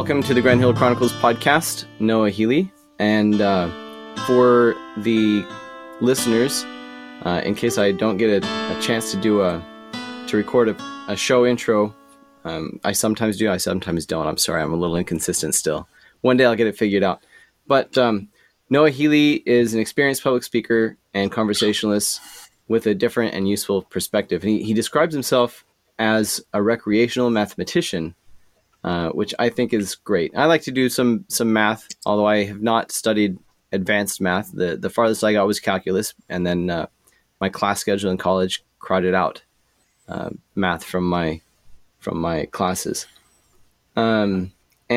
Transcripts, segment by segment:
Welcome to the Grand Hill Chronicles podcast. Noah Healy, and for the listeners, in case I don't get a chance to record a show intro, I sometimes do, I sometimes don't. I'm sorry, I'm a little inconsistent still. One day I'll get it figured out. But Noah Healy is an experienced public speaker and conversationalist with a different and useful perspective. And he describes himself as a recreational mathematician, which I think is great. I like to do some math, although I have not studied advanced math. The farthest I got was calculus, and then my class schedule in college crowded out math from my classes. And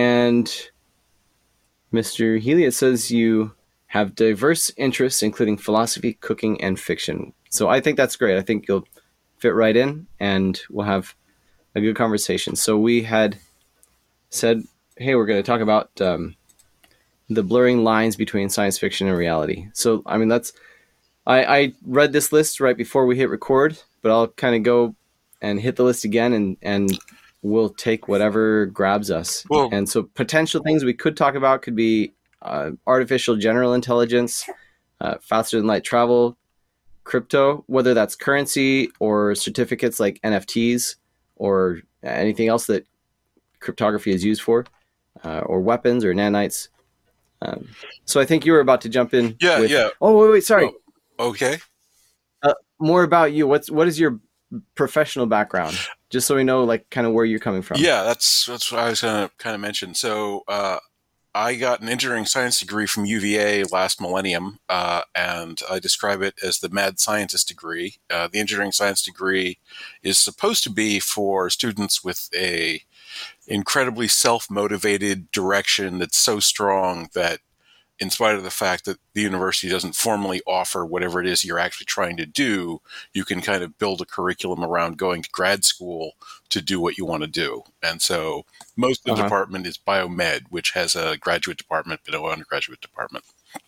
Mr. Healy, it says you have diverse interests, including philosophy, cooking, and fiction. So I think that's great. I think you'll fit right in, and we'll have a good conversation. So we had said, hey, we're going to talk about the blurring lines between science fiction and reality. So, I mean, I read this list right before we hit record, but I'll kind of go and hit the list again, and we'll take whatever grabs us. Well, and so potential things we could talk about could be artificial general intelligence, faster than light travel, crypto, whether that's currency or certificates like NFTs or anything else that cryptography is used for, or weapons or nanites. So I think you were about to jump in. Yeah. Oh, wait, sorry. Oh, okay. More about you. What is your professional background? Just so we know, like, kind of where you're coming from. Yeah, that's what I was going to kind of mention. So I got an engineering science degree from UVA last millennium, and I describe it as the mad scientist degree. The engineering science degree is supposed to be for students with a incredibly self-motivated direction that's so strong that, in spite of the fact that the university doesn't formally offer whatever it is you're actually trying to do, you can kind of build a curriculum around going to grad school to do what you want to do. And so most of the department is biomed, which has a graduate department but no undergraduate department.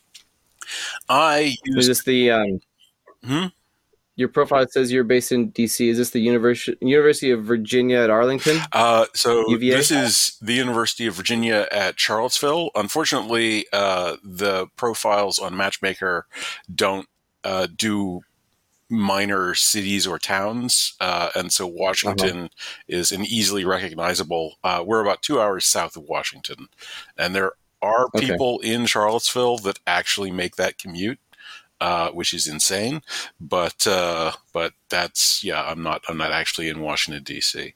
Is this the your profile says you're based in DC? Is this the University of Virginia at Arlington? So UVA? This is the University of Virginia at Charlottesville. Unfortunately, the profiles on Matchmaker don't do minor cities or towns, and so Washington is an easily recognizable. We're about 2 hours south of Washington, and there are people in Charlottesville that actually make that commute. Which is insane, but that's I'm not actually in Washington D.C.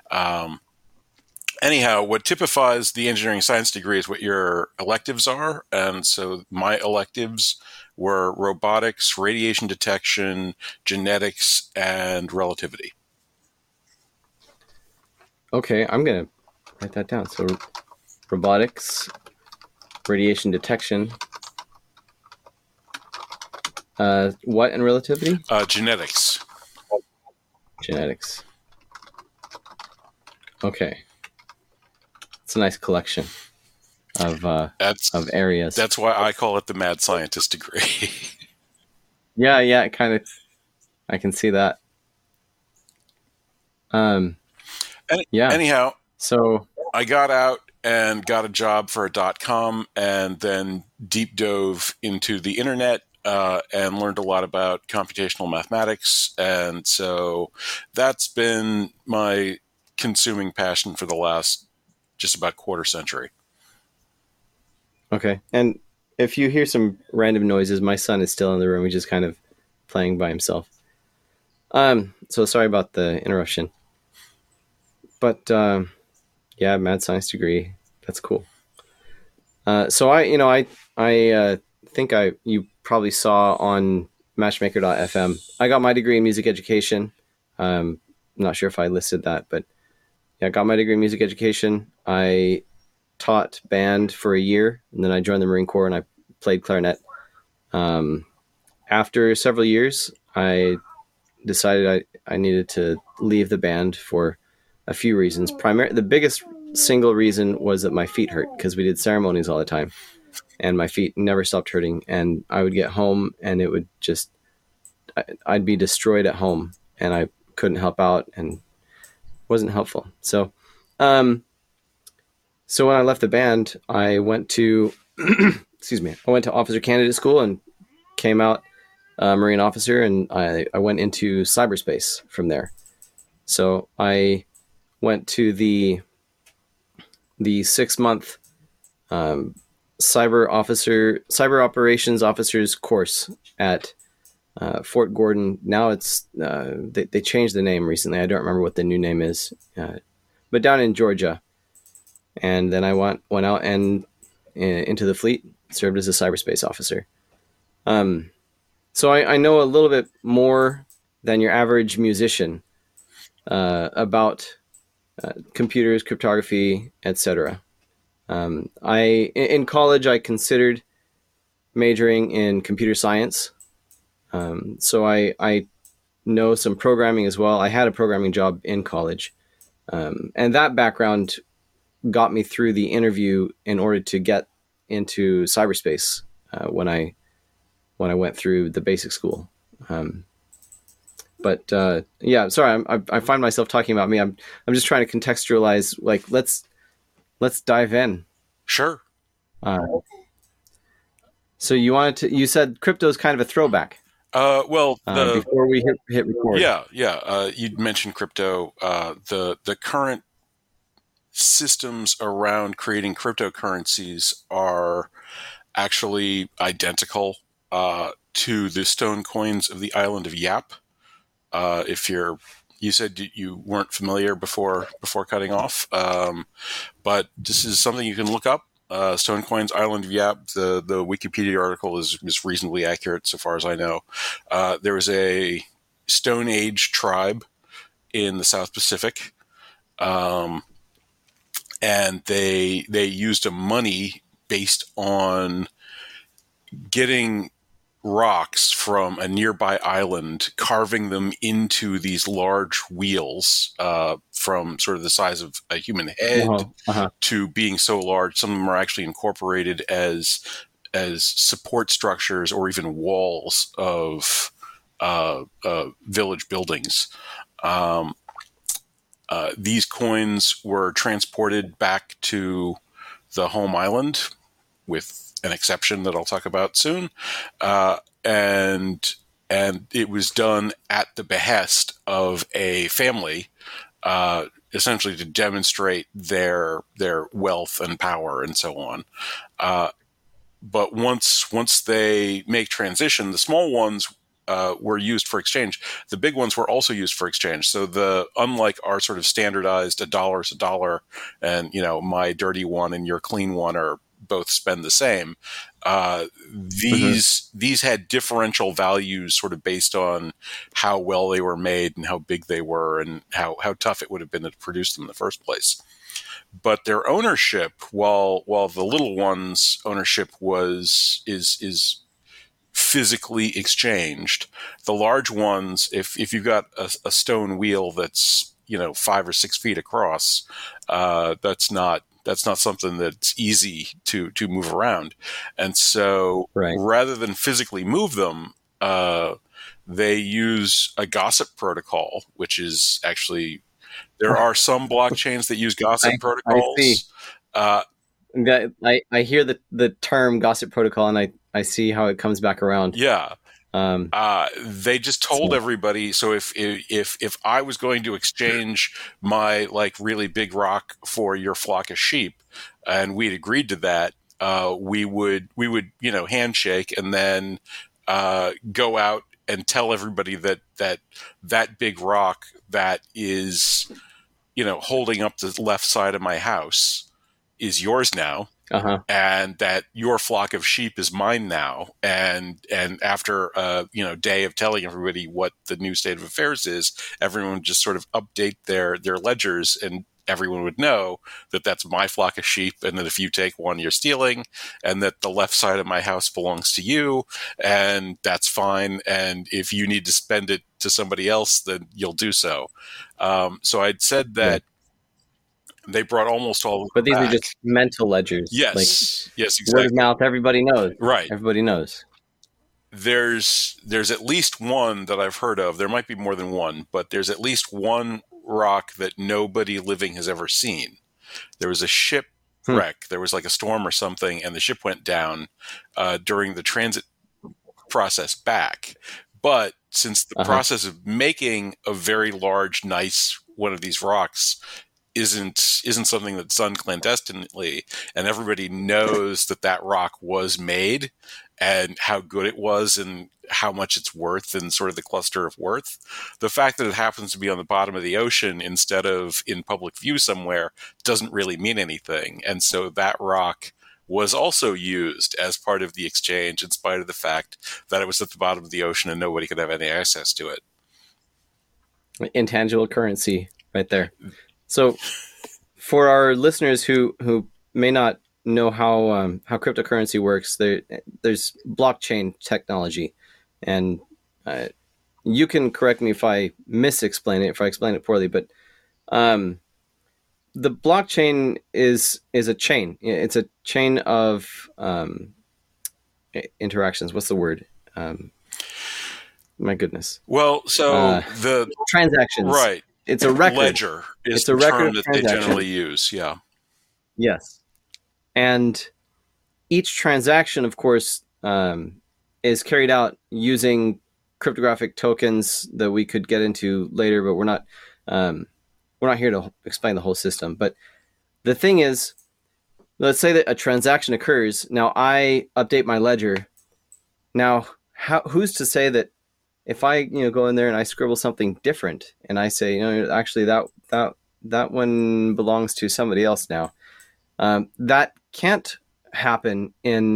Anyhow, what typifies the engineering science degree is what your electives are, and so my electives were robotics, radiation detection, genetics, and relativity. Okay, I'm gonna write that down. So, robotics, radiation detection. What and relativity? Genetics. Genetics. Okay. It's a nice collection of areas. That's why I call it the mad scientist degree. Yeah, kind of. I can see that. Anyhow, so I got out and got a job for a .com, and then deep dove into the internet. And learned a lot about computational mathematics. And so that's been my consuming passion for the last just about quarter century. Okay. And if you hear some random noises, my son is still in the room. He's just kind of playing by himself. So sorry about the interruption. But mad science degree. That's cool. So I think you probably saw on matchmaker.fm. I got my degree in music education. I'm not sure if I listed that, but I got my degree in music education. I taught band for a year, and then I joined the Marine Corps and I played clarinet. After several years, I decided I needed to leave the band for a few reasons. The biggest single reason was that my feet hurt because we did ceremonies all the time. And my feet never stopped hurting. And I would get home and it would I'd be destroyed at home and I couldn't help out and wasn't helpful. So So when I left the band, I went to excuse me, I went to officer candidate school and came out Marine officer, and I went into cyberspace from there. So I went to the 6 month cyber operations officers course at Fort Gordon. Now it's they changed the name recently. I don't remember what the new name is, but down in Georgia. And then I went out and into the fleet, served as a cyberspace officer. So I know a little bit more than your average musician about computers, cryptography, etc. In college, I considered majoring in computer science. So I know some programming as well. I had a programming job in college. And that background got me through the interview in order to get into cyberspace when I went through the basic school. But yeah, sorry, I find myself talking about me. I'm just trying to contextualize. Like, let's dive in. Sure. So you said crypto is kind of a throwback. Before we hit record. Yeah. You'd mentioned crypto. The current systems around creating cryptocurrencies are actually identical to the stone coins of the island of Yap. If you said you weren't familiar before cutting off, but this is something you can look up. Stone Coins, Island of Yap. The Wikipedia article is reasonably accurate so far as I know. There was a Stone Age tribe in the South Pacific, and they used a money based on getting rocks from a nearby island, carving them into these large wheels from sort of the size of a human head to being so large. Some of them are actually incorporated as support structures or even walls of village buildings. These coins were transported back to the home island with an exception that I'll talk about soon. And it was done at the behest of a family, essentially to demonstrate their wealth and power and so on. But once they make transition, the small ones were used for exchange. The big ones were also used for exchange. So unlike our sort of standardized $1 is $1, and my dirty one and your clean one are both spend the same. These had differential values sort of based on how well they were made and how big they were and how tough it would have been to produce them in the first place. But their ownership, while the little ones' ownership is physically exchanged, the large ones, if you've got a stone wheel that's 5 or 6 feet across, that's not something that's easy to move around. And so rather than physically move them, they use a gossip protocol, which is actually, there are some blockchains that use gossip protocols. I see. I hear the term gossip protocol, and I see how it comes back around. Yeah. They just told everybody. So if I was going to exchange my really big rock for your flock of sheep, and we'd agreed to that, we would handshake and then go out and tell everybody that big rock that is holding up the left side of my house is yours now. And that your flock of sheep is mine now. And after a day of telling everybody what the new state of affairs is, everyone would just sort of update their ledgers, and everyone would know that that's my flock of sheep, and that if you take one, you're stealing, and that the left side of my house belongs to you, and that's fine. And if you need to spend it to somebody else, then you'll do so. So I'd said that. They brought almost all of them But these back. are just mental ledgers. Yes, exactly. Word of mouth, everybody knows. Right. Everybody knows. There's at least one that I've heard of. There might be more than one, but there's at least one rock that nobody living has ever seen. There was a ship wreck. There was like a storm or something, and the ship went down during the transit process back. But since the process of making a very large, nice one of these rocks isn't something that's done clandestinely, and everybody knows that rock was made and how good it was and how much it's worth and sort of the cluster of worth, the fact that it happens to be on the bottom of the ocean instead of in public view somewhere doesn't really mean anything. And so that rock was also used as part of the exchange, in spite of the fact that it was at the bottom of the ocean and nobody could have any access to it. Intangible currency right there. So for our listeners who may not know how cryptocurrency works, there's blockchain technology. And you can correct me if I misexplain it, if I explain it poorly, but the blockchain is a chain. It's a chain of interactions. What's the word? My goodness. Well, so the transactions. Right. It's a record. Ledger is the term that they generally use. Yeah. Yes. And each transaction, of course, is carried out using cryptographic tokens that we could get into later, but we're not here to explain the whole system. But the thing is, let's say that a transaction occurs. Now I update my ledger. Now, who's to say that if I go in there and I scribble something different and I say, actually that one belongs to somebody else now, that can't happen in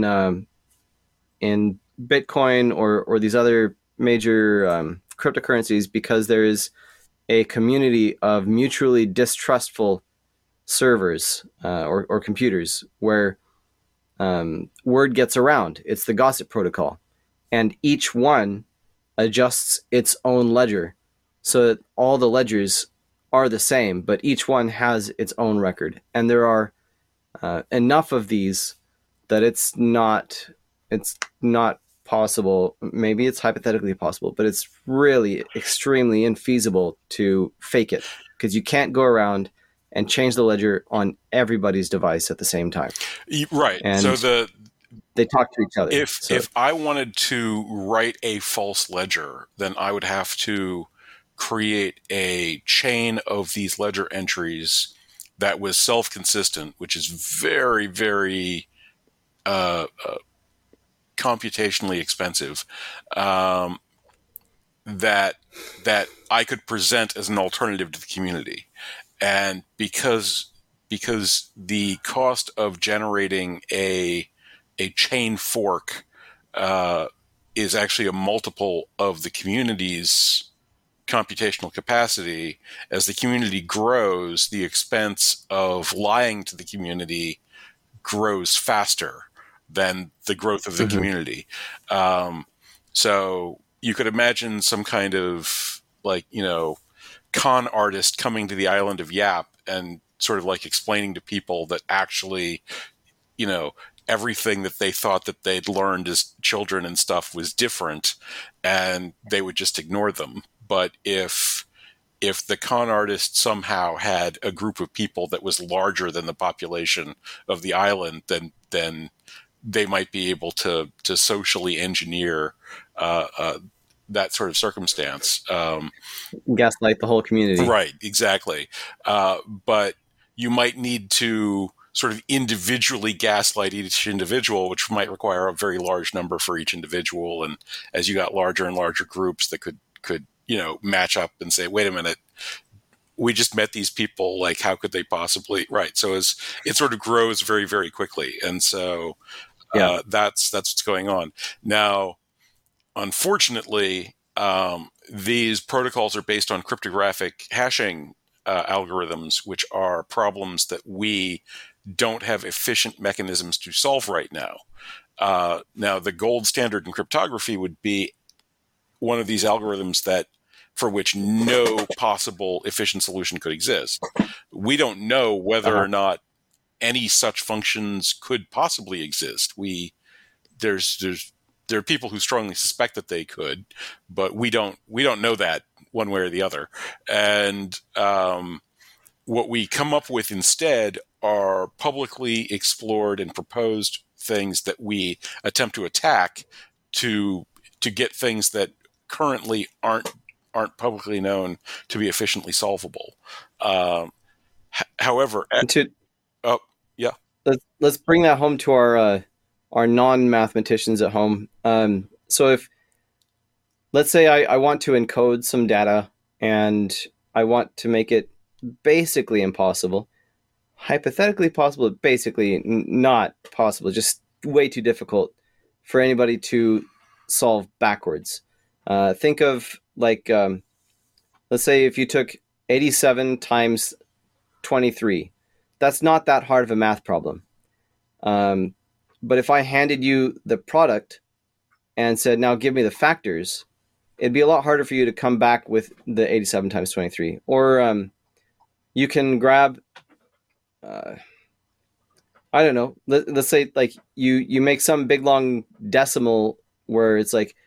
Bitcoin or these other major cryptocurrencies, because there is a community of mutually distrustful servers or computers where word gets around. It's the gossip protocol, and each one adjusts its own ledger so that all the ledgers are the same, but each one has its own record. And there are enough of these that it's not possible. Maybe it's hypothetically possible, but it's really extremely infeasible to fake it, because you can't go around and change the ledger on everybody's device at the same time. Right. And so they talk to each other. If I wanted to write a false ledger, then I would have to create a chain of these ledger entries that was self-consistent, which is very, very computationally expensive, that I could present as an alternative to the community. And because the cost of generating a chain fork is actually a multiple of the community's computational capacity, as the community grows, the expense of lying to the community grows faster than the growth of the community. So you could imagine some kind of con artist coming to the island of Yap and sort of like explaining to people that actually, everything that they thought that they'd learned as children and stuff was different, and they would just ignore them. But if the con artist somehow had a group of people that was larger than the population of the island, then they might be able to socially engineer that sort of circumstance. Gaslight the whole community. Right, exactly. But you might need to sort of individually gaslight each individual, which might require a very large number for each individual. And as you got larger and larger groups that could match up and say, wait a minute, we just met these people, like, how could they possibly? Right. So as it sort of grows very, very quickly. And so that's what's going on. Now, unfortunately, these protocols are based on cryptographic hashing algorithms, which are problems that we don't have efficient mechanisms to solve right now. Now, the gold standard in cryptography would be one of these algorithms for which no possible efficient solution could exist. We don't know whether or not any such functions could possibly exist. There are people who strongly suspect that they could, but we don't know that one way or the other. And what we come up with instead are publicly explored and proposed things that we attempt to attack to get things that currently aren't publicly known to be efficiently solvable. However, oh yeah, let's bring that home to our non-mathematicians at home. So if let's say I want to encode some data and I want to make it basically impossible, hypothetically possible, basically not possible, just way too difficult for anybody to solve backwards. Think of like, let's say if you took 87 times 23, that's not that hard of a math problem. But if I handed you the product and said, now give me the factors, it'd be a lot harder for you to come back with the 87 times 23. Or you can grab, I don't know, let's say like you make some big long decimal where it's like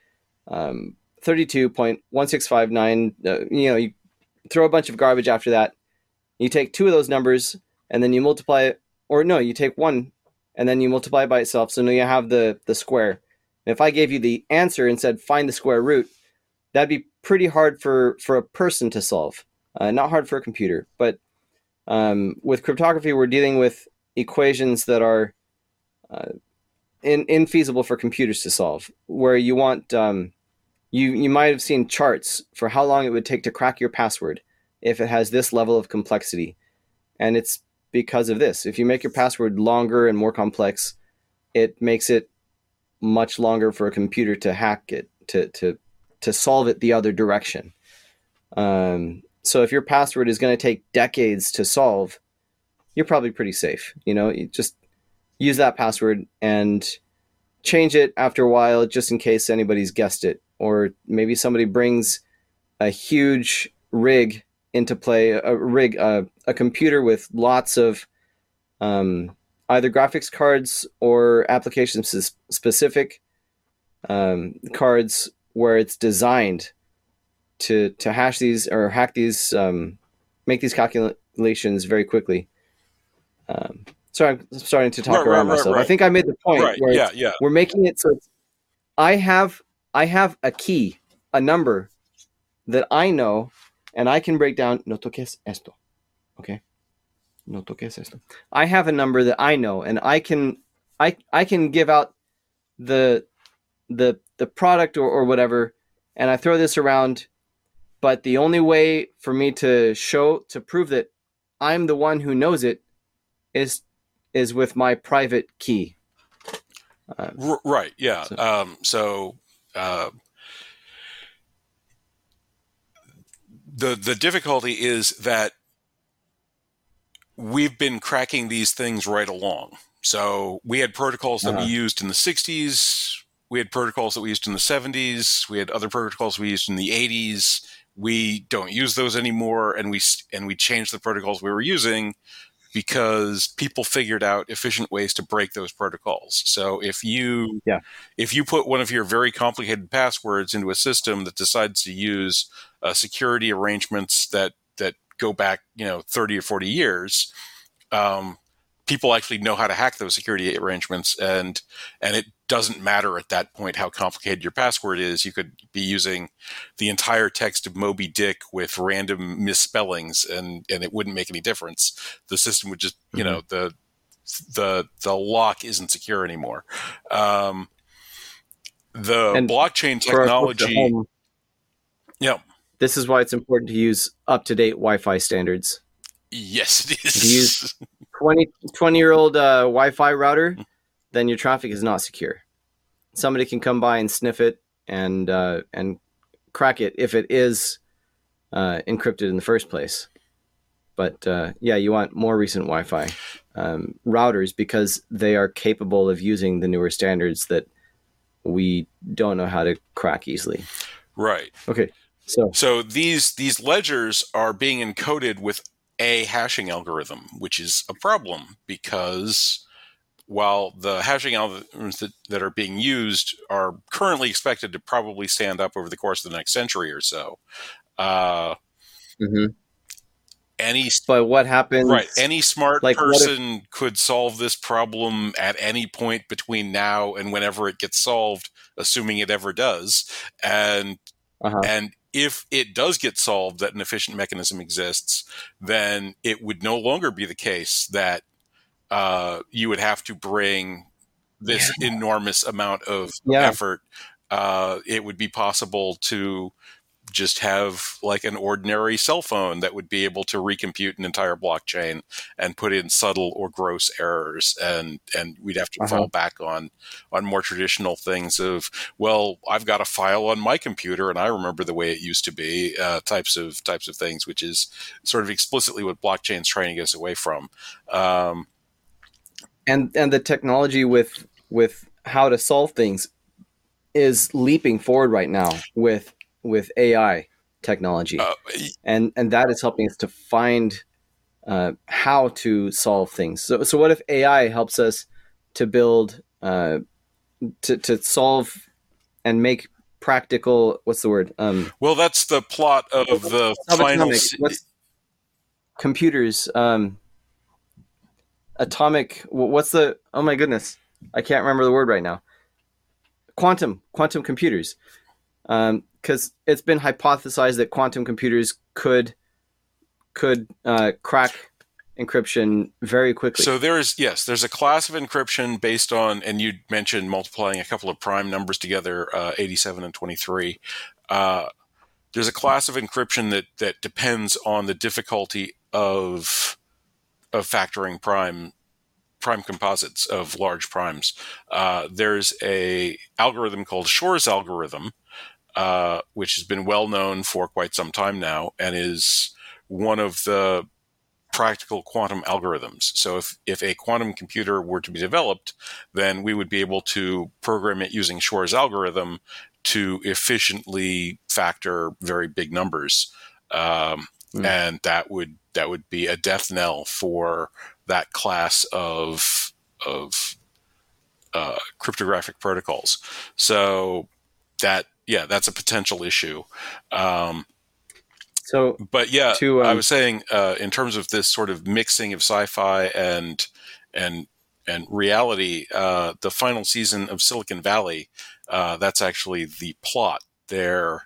32.1659, you throw a bunch of garbage after that. You take two of those numbers and then you multiply it, or no, you take one and then you multiply it by itself. So now you have the square. And if I gave you the answer and said, find the square root, that'd be pretty hard for a person to solve. Not hard for a computer. But with cryptography, we're dealing with equations that are infeasible for computers to solve, where you want, you might have seen charts for how long it would take to crack your password if it has this level of complexity. And it's because of this. If you make your password longer and more complex, it makes it much longer for a computer to hack it, to solve it the other direction. So if your password is going to take decades to solve, you're probably pretty safe. You just use that password and change it after a while, just in case anybody's guessed it. Or maybe somebody brings a huge rig into play, a computer with lots of either graphics cards or application specific cards where it's designed to hash these or hack these, make these calculations very quickly. Sorry, I'm starting to talk around myself. Right. I think I made the point where we're making it so I have a key, a number that I know, and I can break down. No toques esto, okay? No toques esto. I have a number that I know, and I can give out the product or whatever, and I throw this around. But the only way for me to prove that I'm the one who knows it is with my private key. Right. Yeah. The difficulty is that we've been cracking these things right along. So we had protocols that we used in the 60s. We had protocols that we used in the 70s. We had other protocols we used in the 80s. We don't use those anymore, and we changed the protocols we were using because people figured out efficient ways to break those protocols. So if you put one of your very complicated passwords into a system that decides to use security arrangements that go back 30 or 40 years, people actually know how to hack those security arrangements, and it doesn't matter at that point how complicated your password is. You could be using the entire text of Moby Dick with random misspellings, and it wouldn't make any difference. The system would just, the lock isn't secure anymore. The blockchain technology. Yeah. This is why it's important to use up-to-date Wi-Fi standards. Yes, it is. If you use 20-year-old Wi-Fi router, then your traffic is not secure. Somebody can come by and sniff it and crack it if it is encrypted in the first place. But you want more recent Wi-Fi routers because they are capable of using the newer standards that we don't know how to crack easily. Right. Okay. So these ledgers are being encoded with a hashing algorithm, which is a problem because while the hashing algorithms that are being used are currently expected to probably stand up over the course of the next century or so, any But what happens? Right. Any smart Like, what if? person could solve this problem at any point between now and whenever it gets solved, assuming it ever does. And Uh-huh. and if it does get solved that an efficient mechanism exists, then it would no longer be the case that you would have to bring this enormous amount of Yeah. effort. It would be possible to just have like an ordinary cell phone that would be able to recompute an entire blockchain and put in subtle or gross errors, and we'd have to fall back on more traditional things of, well, I've got a file on my computer and I remember the way it used to be, types of things, which is sort of explicitly what blockchain's trying to get us away from. And the technology with how to solve things is leaping forward right now with AI technology, and that is helping us to find how to solve things. So what if AI helps us to build to solve and make practical, what's the word? Well, that's the plot of the final. What's computers? Atomic. What's the? Oh my goodness, I can't remember the word right now. Quantum computers. Because it's been hypothesized that quantum computers could crack encryption very quickly. So there's a class of encryption based on, and you mentioned multiplying a couple of prime numbers together, 87 and 23. There's a class of encryption that depends on the difficulty of factoring prime composites of large primes. There's a algorithm called Shor's algorithm, which has been well known for quite some time now and is one of the practical quantum algorithms. So if a quantum computer were to be developed, then we would be able to program it using Shor's algorithm to efficiently factor very big numbers. And that would be a death knell for that class of cryptographic protocols. So that's a potential issue. I was saying, in terms of this sort of mixing of sci-fi and reality, the final season of Silicon Valley, that's actually the plot. Their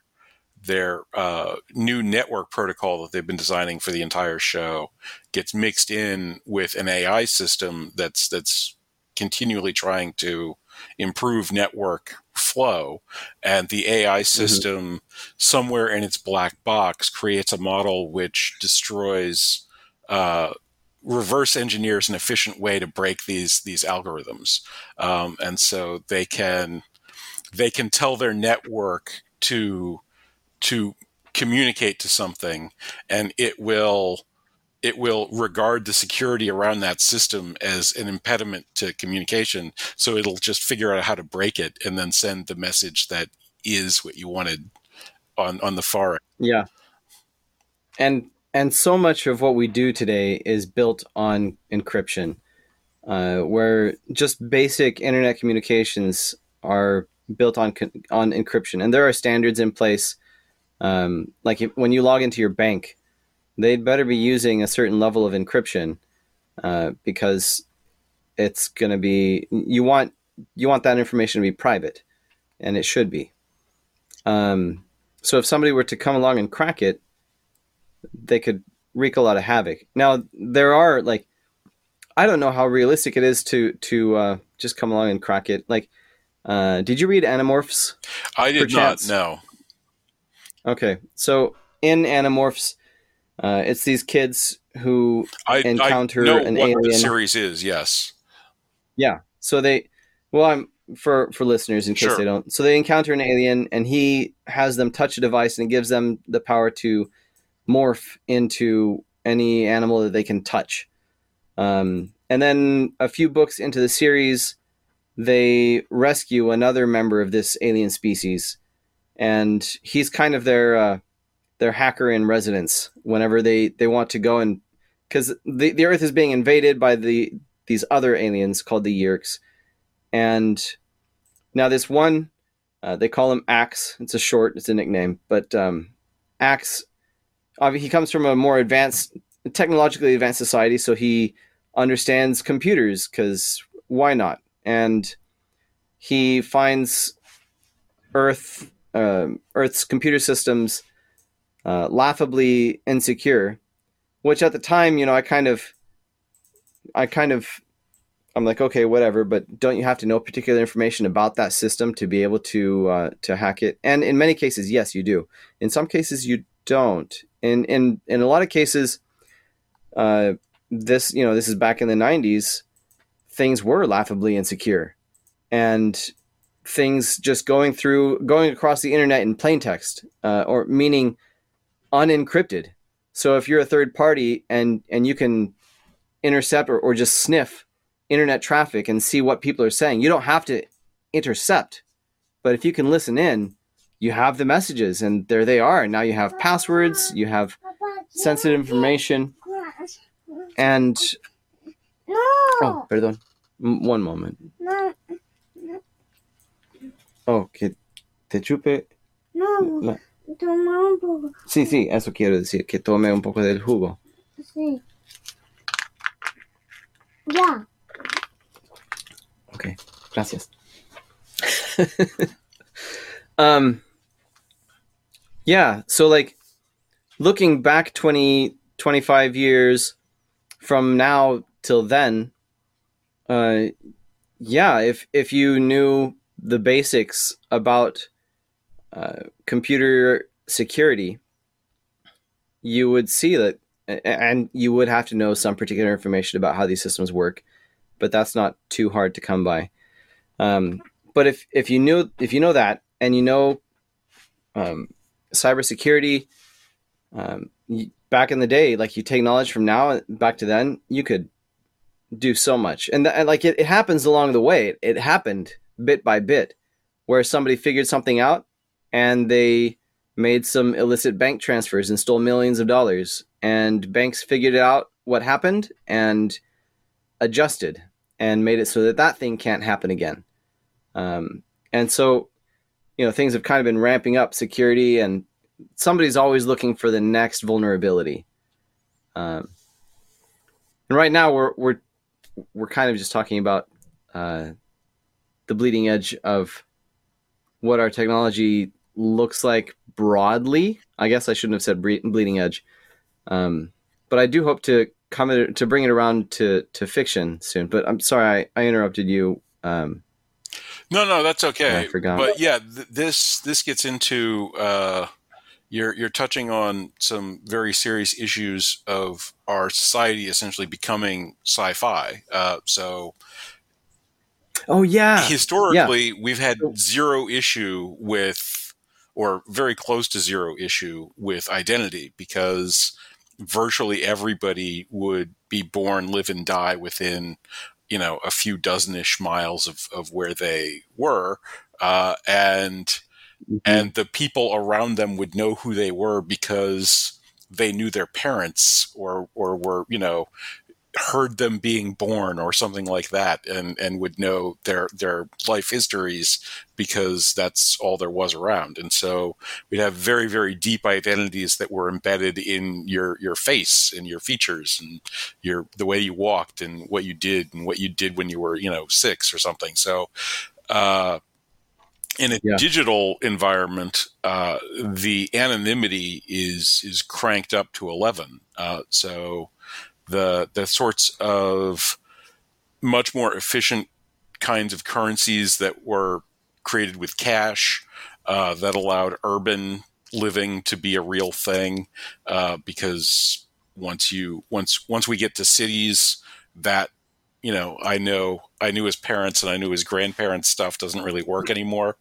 new network protocol that they've been designing for the entire show gets mixed in with an AI system that's continually trying to improve network flow, and the AI system somewhere in its black box creates a model which destroys, reverse engineers an efficient way to break these algorithms, and so they can tell their network to communicate to something, and it will regard the security around that system as an impediment to communication. So it'll just figure out how to break it and then send the message that is what you wanted on the far end. Yeah. And so much of what we do today is built on encryption, where just basic internet communications are built on encryption. And there are standards in place. Like when you log into your bank, they'd better be using a certain level of encryption, because it's going to be, you want that information to be private, and it should be. So if somebody were to come along and crack it, they could wreak a lot of havoc. Now, there are, like, I don't know how realistic it is to just come along and crack it. Like, did you read Animorphs? I did not, no. Okay, so in Animorphs, it's these kids who encounter an alien. What the series is, yes. Yeah, so I'm for listeners in case they don't. So they encounter an alien, and he has them touch a device, and it gives them the power to morph into any animal that they can touch. And then a few books into the series, they rescue another member of this alien species, and he's kind of their hacker in residence whenever they want to go, and because the Earth is being invaded by these other aliens called the Yeerks. And now this one, they call him Axe. It's a nickname, but Axe, he comes from a more advanced a technologically advanced society, so he understands computers because why not? And he finds Earth's computer systems laughably insecure, which at the time, I kind of, I'm like, okay, whatever, but don't you have to know particular information about that system to be able to hack it? And in many cases, yes, you do. In some cases, you don't. In a lot of cases, this is back in the '90s. Things were laughably insecure, and things just going across the internet in plain text, or meaning unencrypted. So if you're a third party and you can intercept or just sniff internet traffic and see what people are saying, you don't have to intercept. But if you can listen in, you have the messages and there they are. And now you have passwords, you have sensitive information. And oh, perdón. One moment. Oh, que te chupe. No. Toma un poco. Sí, sí, eso quiero decir, que tome un poco del jugo. Sí. Ya. Okay, gracias. Yeah, so like looking back 20, 25 years from now till then, yeah, if you knew the basics about computer security, you would see that, and you would have to know some particular information about how these systems work, but that's not too hard to come by. But if you know that, and you know cybersecurity, back in the day, like you take knowledge from now back to then, you could do so much. And like it happens along the way. It happened bit by bit, where somebody figured something out and they made some illicit bank transfers and stole millions of dollars. And banks figured out what happened and adjusted and made it so that thing can't happen again. And so, things have kind of been ramping up security, and somebody's always looking for the next vulnerability. And right now we're kind of just talking about the bleeding edge of what our technology looks like broadly. I guess I shouldn't have said bleeding edge, but I do hope to bring it around to fiction soon. But I'm sorry I interrupted you. No, that's okay. I forgot. But yeah, this gets into you're touching on some very serious issues of our society essentially becoming sci-fi. So. Oh yeah. Historically, we've had zero issue with, or very close to zero issue with identity, because virtually everybody would be born, live, and die within, a few dozen-ish miles of where they were, and the people around them would know who they were because they knew their parents or were, heard them being born or something like that, and would know their life histories because that's all there was around. And so we'd have very, very deep identities that were embedded in your face and your features and the way you walked and what you did when you were, 6 or something. So, in a digital environment, the anonymity is cranked up to 11. So the sorts of much more efficient kinds of currencies that were created with cash that allowed urban living to be a real thing, because once we get to cities, that I knew his parents and I knew his grandparents stuff doesn't really work anymore,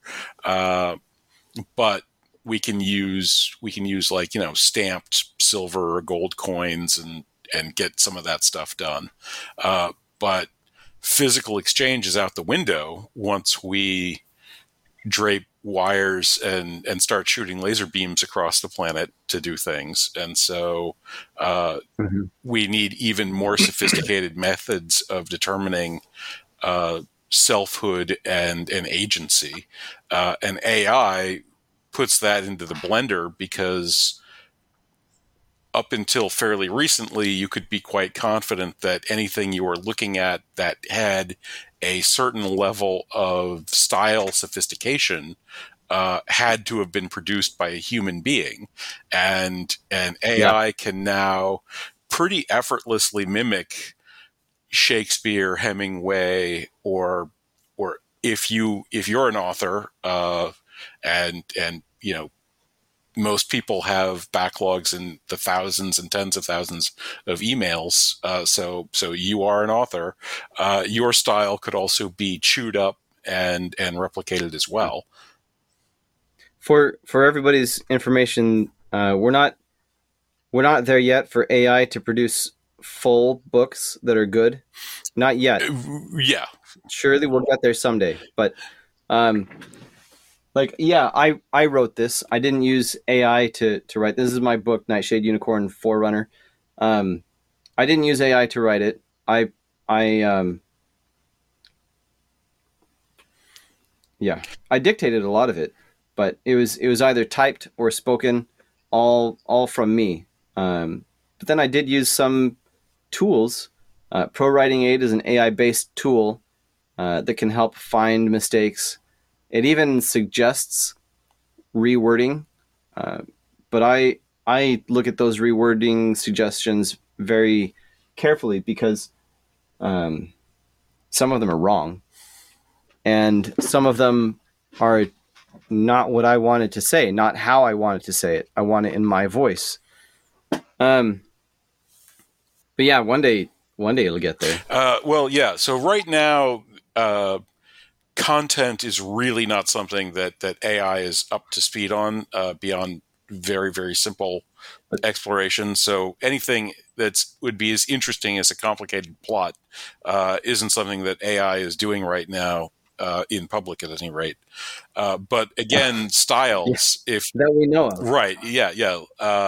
but we can use like stamped silver or gold coins and get some of that stuff done. But physical exchange is out the window once we drape wires and start shooting laser beams across the planet to do things. And so we need even more sophisticated methods of determining selfhood and agency. And AI puts that into the blender because up until fairly recently, you could be quite confident that anything you were looking at that had a certain level of style sophistication had to have been produced by a human being, and Yeah. AI can now pretty effortlessly mimic Shakespeare, Hemingway, or if you're an author, and most people have backlogs in the thousands and tens of thousands of emails. So you are an author. Your style could also be chewed up and replicated as well. For everybody's information, we're not there yet for AI to produce full books that are good. Not yet. Yeah. Surely we'll get there someday. But I wrote this. I didn't use AI to write. This is my book, Nightshade Unicorn Forerunner. I didn't use AI to write it. I dictated a lot of it, but it was either typed or spoken, all from me. But then I did use some tools. ProWriting Aid is an AI-based tool that can help find mistakes. It even suggests rewording, but I look at those rewording suggestions very carefully because some of them are wrong, and some of them are not what I wanted to say, not how I wanted to say it. I want it in my voice. But yeah, one day it'll get there. Well, yeah. So right now, content is really not something that AI is up to speed on beyond very, very simple exploration. So anything would be as interesting as a complicated plot isn't something that AI is doing right now in public, at any rate. But again, styles, if that we know of. Right. Yeah.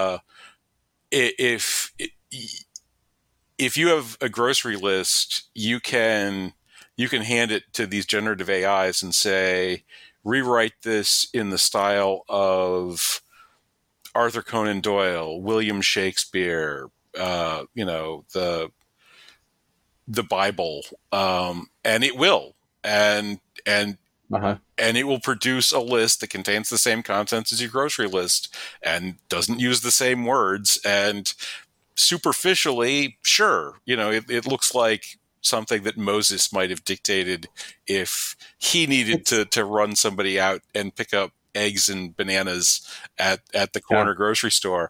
If you have a grocery list, you can hand it to these generative AIs and say, rewrite this in the style of Arthur Conan Doyle, William Shakespeare, the Bible, and it will, and it will produce a list that contains the same contents as your grocery list and doesn't use the same words. And superficially, sure, it looks like something that Moses might have dictated if he needed to run somebody out and pick up eggs and bananas at the corner grocery store.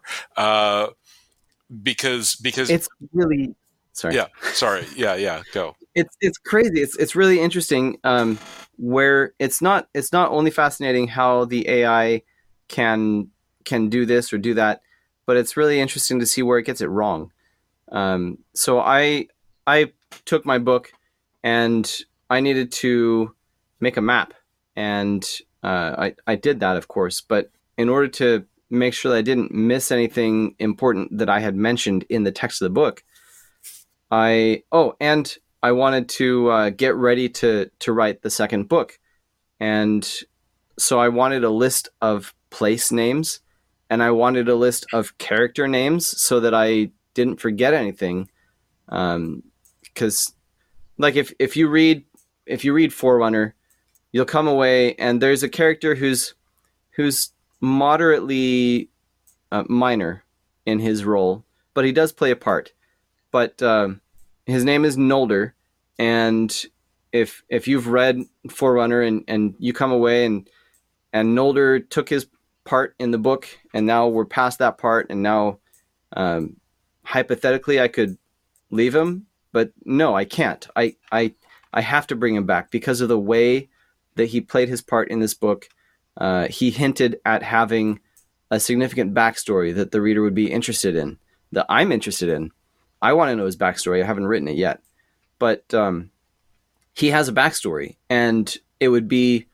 Because it's really sorry. Yeah, sorry. Yeah, go. It's crazy. It's really interesting. Where it's not only fascinating how the AI can do this or do that, but it's really interesting to see where it gets it wrong. So I took my book and I needed to make a map, and I did that, of course. But in order to make sure that I didn't miss anything important that I had mentioned in the text of the book, I wanted to get ready to write the second book, and so I wanted a list of place names, and I wanted a list of character names so that I didn't forget anything. Because, like, if you read Forerunner, you'll come away and there's a character who's moderately minor in his role, but he does play a part. But his name is Nolder, and if you've read Forerunner and you come away and Nolder took his part in the book, and now we're past that part, and now hypothetically I could leave him, but no, I can't. I have to bring him back because of the way that he played his part in this book. He hinted at having a significant backstory that the reader would be interested in, that I'm interested in. I want to know his backstory. I haven't written it yet, but he has a backstory, and it would be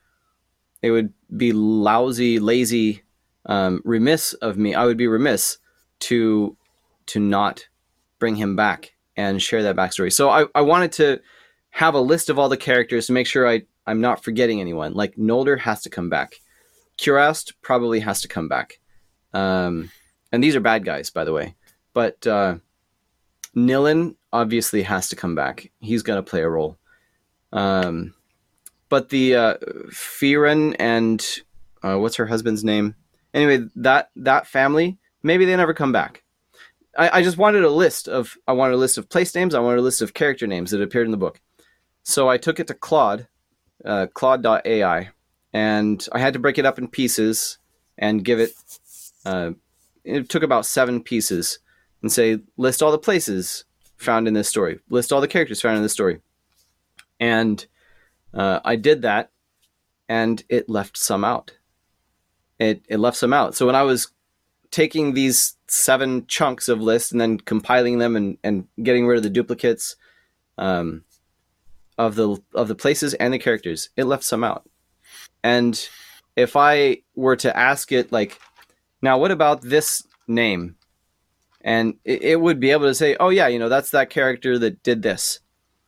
lousy, lazy, remiss of me. I would be remiss to not bring him back and share that backstory. So I wanted to have a list of all the characters to make sure I'm not forgetting anyone. Like, Nolder has to come back. Curast probably has to come back. And these are bad guys, by the way. But Nilin obviously has to come back. He's going to play a role. But the Firen and what's her husband's name? Anyway, that family, maybe they never come back. I just wanted a list of place names. I wanted a list of character names that appeared in the book. So I took it to Claude, Claude.ai, and I had to break it up in pieces and give it. It took about 7 pieces and say list all the places found in this story, list all the characters found in this story, and I did that, and it left some out. It left some out. So when I was taking these 7 chunks of lists and then compiling them and getting rid of the duplicates of the places and the characters, it left some out. And if I were to ask it, like, now what about this name? And it would be able to say, oh yeah, that's that character that did this.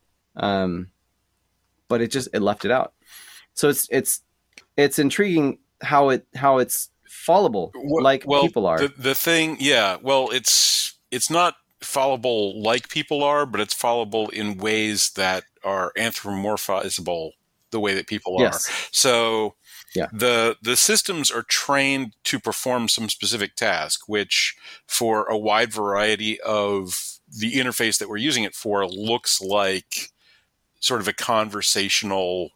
But it left it out. So it's intriguing how it's fallible, like people are. The thing, yeah, well, it's not fallible like people are, but it's fallible in ways that are anthropomorphizable the way that people are. Yes. So yeah. The systems are trained to perform some specific task, which for a wide variety of the interface that we're using it for looks like sort of a conversational,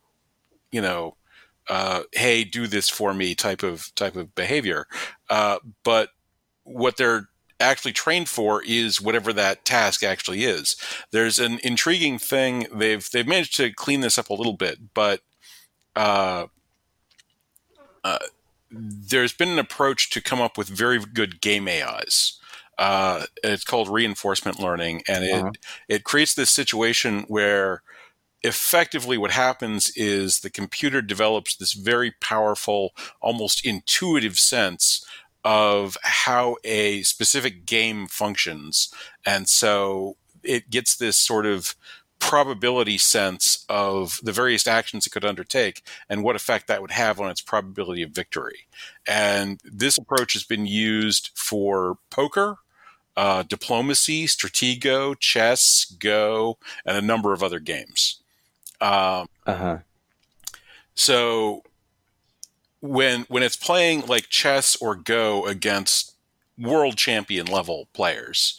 hey, do this for me type of behavior. But what they're actually trained for is whatever that task actually is. There's an intriguing thing. They've managed to clean this up a little bit, but there's been an approach to come up with very good game AIs. It's called reinforcement learning, and it creates this situation where effectively what happens is the computer develops this very powerful, almost intuitive sense of how a specific game functions. And so it gets this sort of probability sense of the various actions it could undertake and what effect that would have on its probability of victory. And this approach has been used for poker, diplomacy, Stratego, chess, Go, and a number of other games. So when it's playing like chess or Go against world champion level players,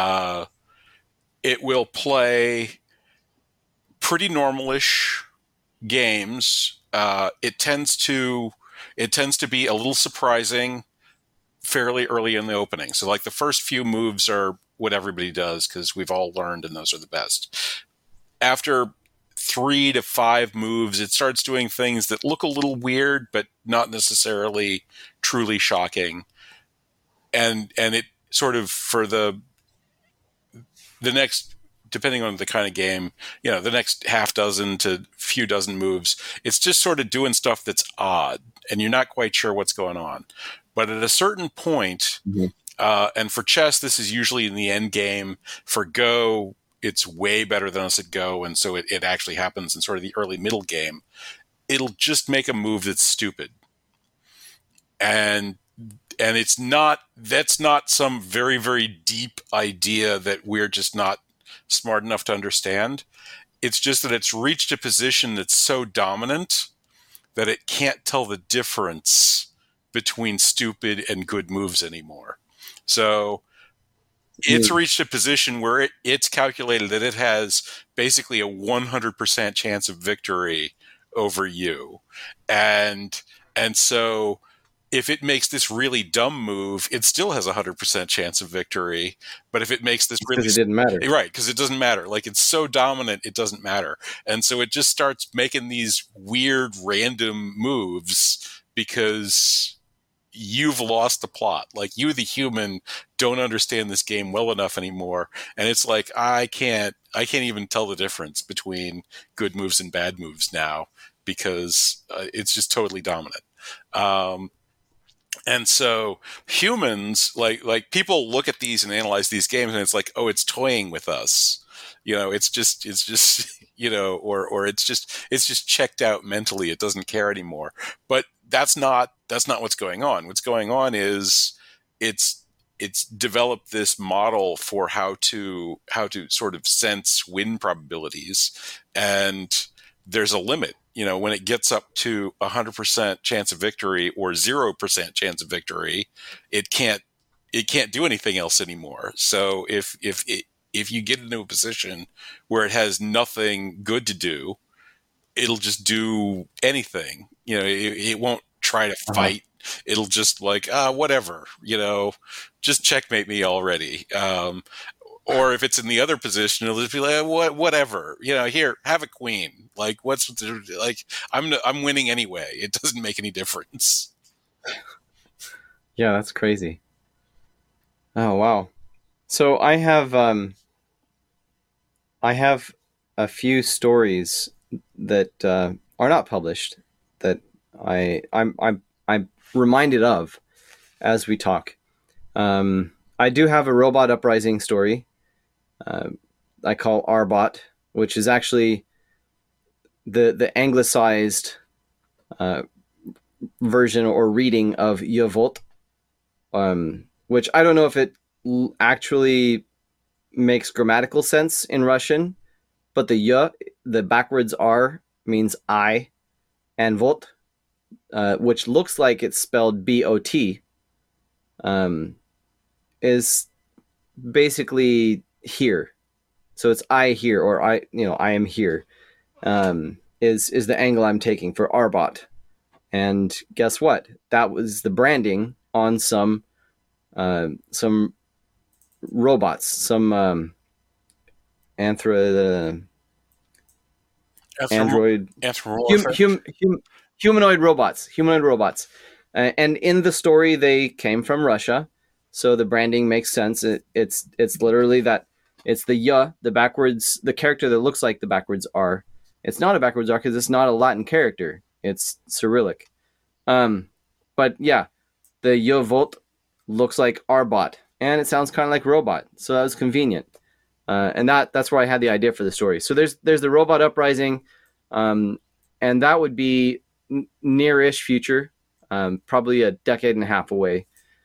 it will play pretty normalish games. It tends to be a little surprising fairly early in the opening. So like the first few moves are what everybody does because we've all learned and those are the best. After 3 to 5 moves, it starts doing things that look a little weird, but not necessarily truly shocking. And it sort of, for the next, depending on the kind of game, the next half dozen to few dozen moves, it's just sort of doing stuff that's odd and you're not quite sure what's going on. But at a certain point, and for chess, this is usually in the end game. For Go, it's way better than us at Go, and so it actually happens in sort of the early middle game. It'll just make a move that's stupid. And that's not some very, very deep idea that we're just not smart enough to understand. It's just that it's reached a position that's so dominant that it can't tell the difference between stupid and good moves anymore. So it's reached a position where it's calculated that it has basically a 100% chance of victory over you. And so if it makes this really dumb move, it still has a 100% chance of victory. But if it makes this really... Because it didn't matter. Right, because it doesn't matter. Like, it's so dominant, it doesn't matter. And so it just starts making these weird, random moves because you've lost the plot. Like, you, the human, don't understand this game well enough anymore. And it's like, I can't even tell the difference between good moves and bad moves now because it's just totally dominant. And so humans, like people look at these and analyze these games and it's like, oh, it's toying with us. It's just, or it's just checked out mentally. It doesn't care anymore. But that's not what's going on. What's going on is it's it's developed this model for how to sort of sense win probabilities, and there's a limit. When it gets up to 100% chance of victory or 0% chance of victory, it can't do anything else anymore. So if you get into a position where it has nothing good to do, it'll just do anything. It won't try to fight. It'll just like, whatever, just checkmate me already. Or if it's in the other position, it'll just be like, whatever, here, have a queen. Like, I'm winning anyway. It doesn't make any difference. Yeah, that's crazy. Oh, wow. So I have a few stories that are not published that I'm reminded of as we talk. I do have a Robot Uprising story. I call Arbot, which is actually the anglicized version or reading of Yavolt, which I don't know if it actually makes grammatical sense in Russian, but the backwards R means I, and Volt, which looks like it's spelled B-O-T, is basically here. So it's I here, or I am here, is the angle I'm taking for Arbot. And guess what? That was the branding on some robots, some humanoid robots. And in the story, they came from Russia, so the branding makes sense. It's literally that. It's the backwards, the character that looks like the backwards R. It's not a backwards R because it's not a Latin character. It's Cyrillic. But yeah, the Yavolt looks like Arbot, and it sounds kind of like robot. So that was convenient. And that's where I had the idea for the story. So there's the Robot Uprising, and that would be near-ish future, probably a decade and a half away,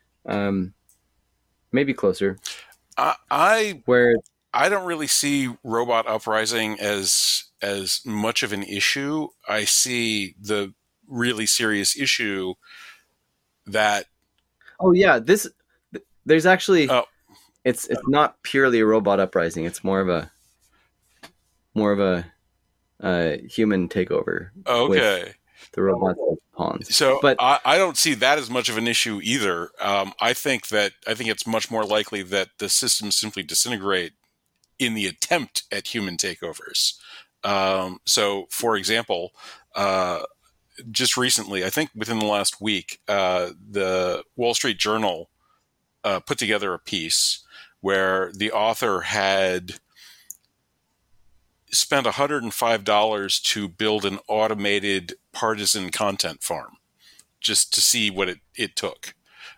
maybe closer. I don't really see Robot Uprising as much of an issue. I see the really serious issue that. Oh yeah, there's actually. Oh. It's not purely a Robot Uprising. It's more of a human takeover. Okay. The robots as pawns. So, but I don't see that as much of an issue either. I think it's much more likely that the systems simply disintegrate in the attempt at human takeovers. So, for example, just recently, I think within the last week, the Wall Street Journal put together a piece where the author had spent $105 to build an automated partisan content farm just to see what it took.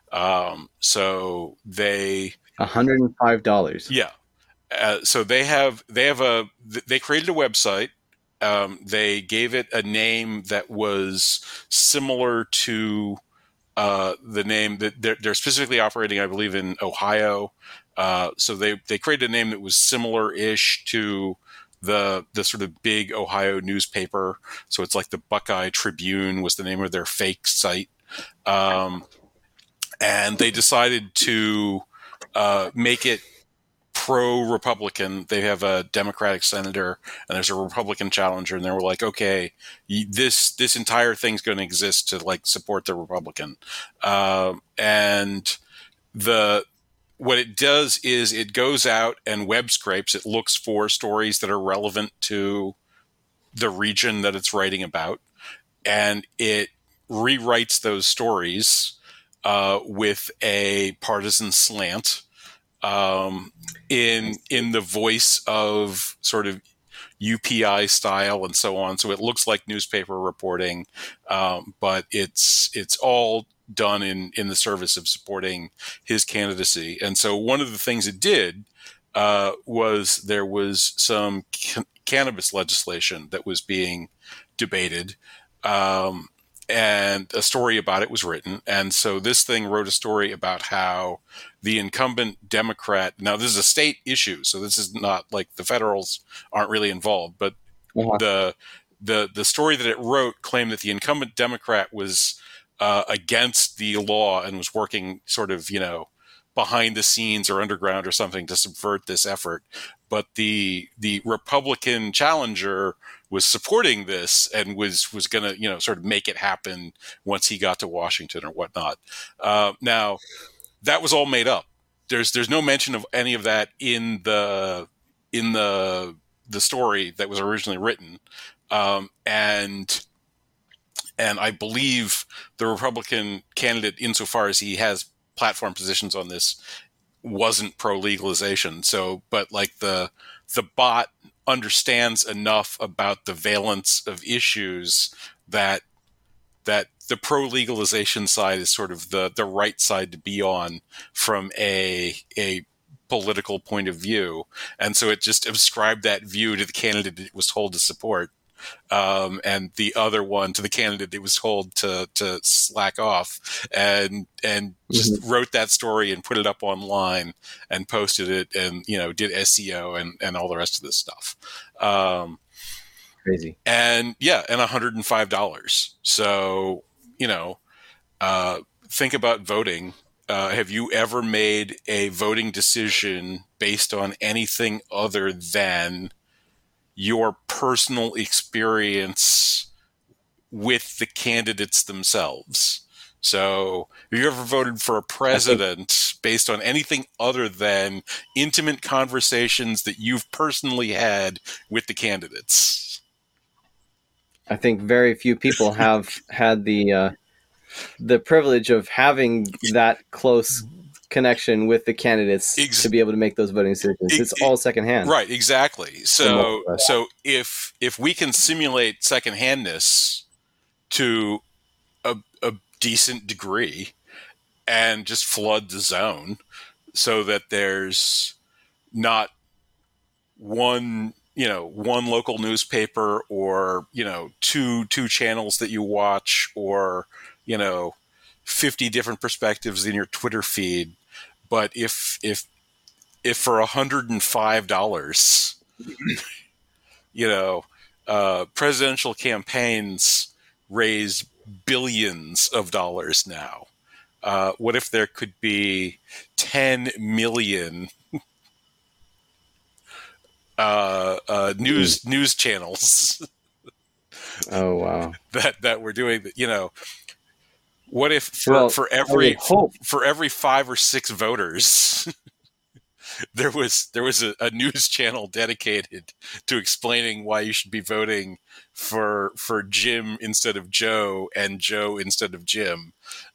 So they $105. Yeah. So they created a website. They gave it a name that was similar to the name that they're specifically operating, I believe, in Ohio. So they created a name that was similar-ish to the sort of big Ohio newspaper. So it's like the Buckeye Tribune was the name of their fake site. And they decided to make it pro-Republican. They have a Democratic senator and there's a Republican challenger, and they were like, okay, this entire thing's going to exist to like support the Republican. And what it does is it goes out and web scrapes. It looks for stories that are relevant to the region that it's writing about, and it rewrites those stories with a partisan slant in the voice of sort of UPI style and so on. So it looks like newspaper reporting, but it's all done in the service of supporting his candidacy. And so one of the things it did was there was some cannabis legislation that was being debated. and a story about it was written. And so this thing wrote a story about how the incumbent Democrat, now this is a state issue, so this is not like the federals aren't really involved, but Uh-huh. the story that it wrote claimed that the incumbent Democrat was against the law and was working sort of, behind the scenes or underground or something to subvert this effort. But the Republican challenger was supporting this and was going to, sort of make it happen once he got to Washington or whatnot. Now, that was all made up. There's no mention of any of that in the story that was originally written, and I believe the Republican candidate, insofar as he has platform positions on this, wasn't pro legalization. So, but like the bot understands enough about the valence of issues that the pro legalization side is sort of the right side to be on from a political point of view. And so it just ascribed that view to the candidate it was told to support. And the other one to the candidate it was told to slack off, and just wrote that story and put it up online and posted it, and did SEO and all the rest of this stuff. Crazy. And and $105. So think about voting. Have you ever made a voting decision based on anything other than your personal experience with the candidates themselves? So have you ever voted for a president based on anything other than intimate conversations that you've personally had with the candidates? I think very few people have had the privilege of having that close connection with the candidates to be able to make those voting decisions. It's all secondhand. Right, exactly. So if we can simulate secondhandness to a decent degree and just flood the zone so that there's not one local newspaper or two channels that you watch, or 50 different perspectives in your Twitter feed. But if for $105, presidential campaigns raise billions of dollars now. What if there could be 10 million news channels? Oh wow! That we're doing that. What if for every 5 or 6 voters, there was a news channel dedicated to explaining why you should be voting for Jim instead of Joe and Joe instead of Jim?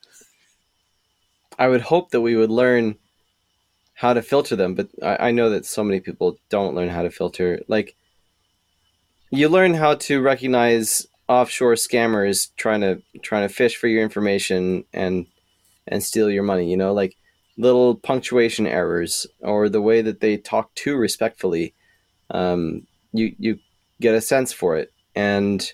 I would hope that we would learn how to filter them, but I know that so many people don't learn how to filter. Like, you learn how to recognize offshore scammers trying to fish for your information and steal your money, like little punctuation errors or the way that they talk too respectfully. You get a sense for it, and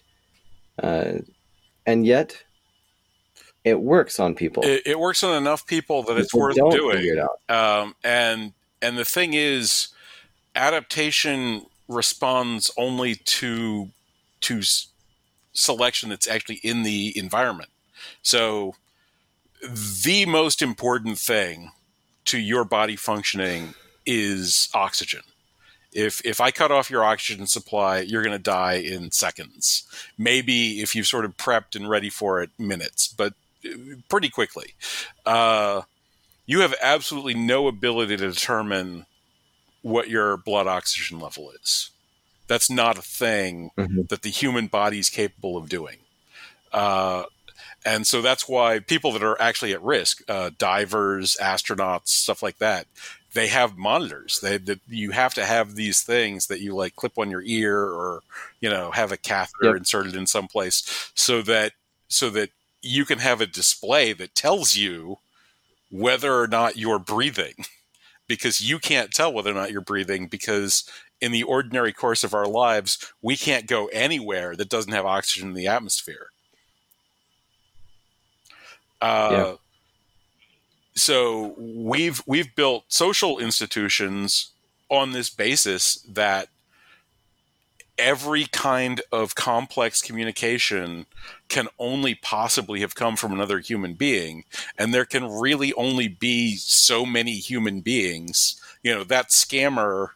yet it works on people. It works on enough people that it's worth doing. Figure it out. And the thing is, adaptation responds only to selection that's actually in the environment. So the most important thing to your body functioning is oxygen. If I cut off your oxygen supply, you're going to die in seconds. Maybe if you've sort of prepped and ready for it, minutes, but pretty quickly. You have absolutely no ability to determine what your blood oxygen level is. That's not a thing that the human body is capable of doing. And so that's why people that are actually at risk, divers, astronauts, stuff like that, they have monitors. You have to have these things that you like clip on your ear, or have a catheter inserted in some place, so that you can have a display that tells you whether or not you're breathing, because you can't tell whether or not you're breathing, because in the ordinary course of our lives, we can't go anywhere that doesn't have oxygen in the atmosphere. Uh, so we've built social institutions on this basis that every kind of complex communication can only possibly have come from another human being, and there can really only be so many human beings. That scammer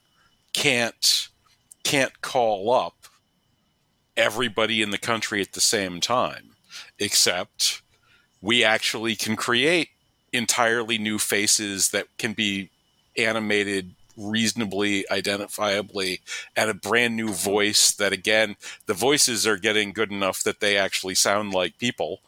can't call up everybody in the country at the same time, except we actually can create entirely new faces that can be animated reasonably identifiably, and a brand new voice that, again, the voices are getting good enough that they actually sound like people.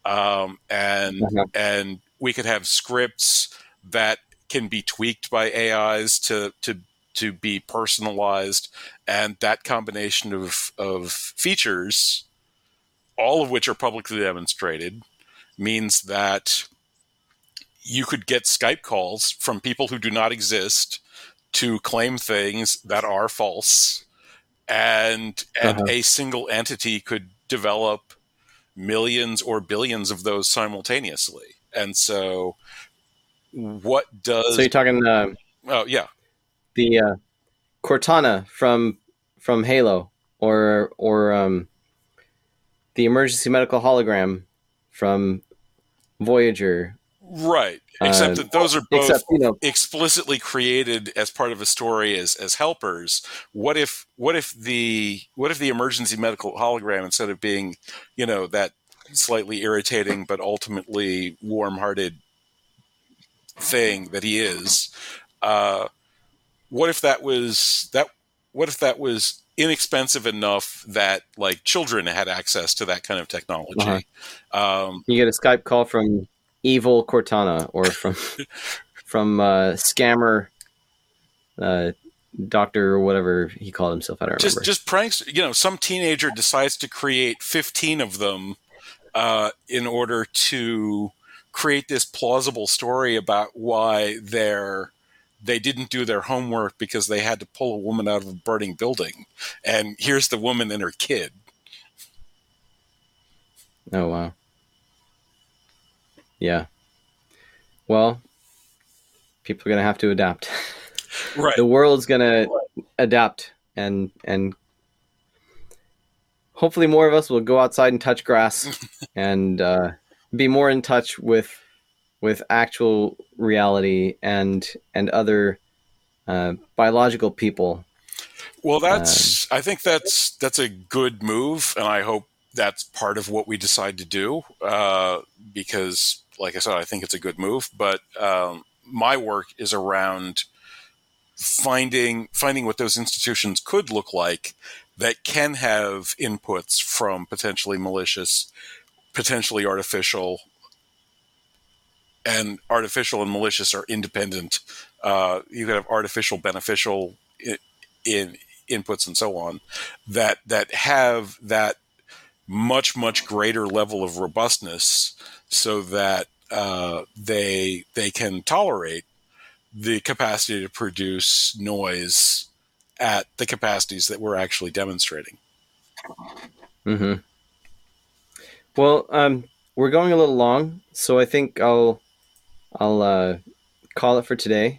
And we could have scripts that can be tweaked by AIs to be personalized, and that combination of features, all of which are publicly demonstrated, means that you could get Skype calls from people who do not exist to claim things that are false, and a single entity could develop millions or billions of those simultaneously. And so what does... So you're talking oh yeah, the Cortana from Halo, or the emergency medical hologram from Voyager. right. Except that those are both explicitly created as part of a story as helpers. What if the emergency medical hologram, instead of being, that slightly irritating but ultimately warm-hearted thing that he is, what if that was inexpensive enough that like children had access to that kind of technology? You get a Skype call from evil Cortana, or from scammer doctor, or whatever he called himself. I don't remember. Just pranks. Some teenager decides to create 15 of them in order to create this plausible story about why they didn't do their homework because they had to pull a woman out of a burning building. And here's the woman and her kid. Oh, wow. Yeah. Well, people are going to have to adapt. Right. The world's going to adapt, and hopefully more of us will go outside and touch grass and be more in touch with actual reality and other biological people. Well, I think that's a good move, and I hope that's part of what we decide to do, because, like I said, I think it's a good move. But my work is around finding what those institutions could look like that can have inputs from potentially malicious, potentially artificial, and artificial and malicious are independent. You could have artificial, beneficial in inputs and so on that have that much, much greater level of robustness, so that they can tolerate the capacity to produce noise at the capacities that we're actually demonstrating. Mm-hmm. Well, we're going a little long, so I think I'll call it for today.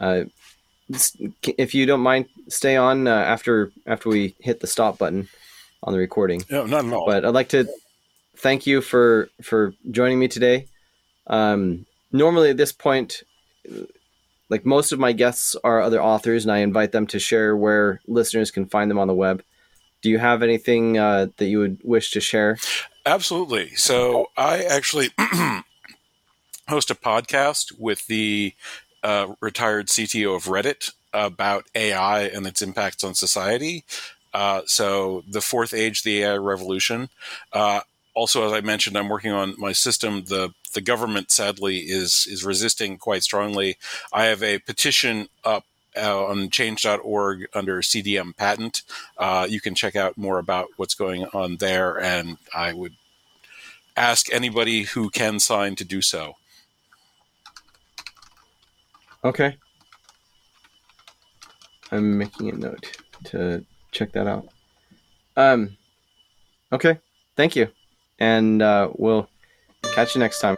If you don't mind, stay on after we hit the stop button on the recording. No, not at all. But I'd like to thank you for joining me today. Normally at this point, like most of my guests are other authors, and I invite them to share where listeners can find them on the web. Do you have anything that you would wish to share? Absolutely. So I actually host a podcast with the retired CTO of Reddit about AI and its impacts on society. So The Fourth Age, the AI Revolution. Also, as I mentioned, I'm working on my system. The government, sadly, is resisting quite strongly. I have a petition up on change.org under CDM patent. You can check out more about what's going on there, and I would ask anybody who can sign to do so. Okay. I'm making a note to check that out. Okay. Thank you. And we'll catch you next time.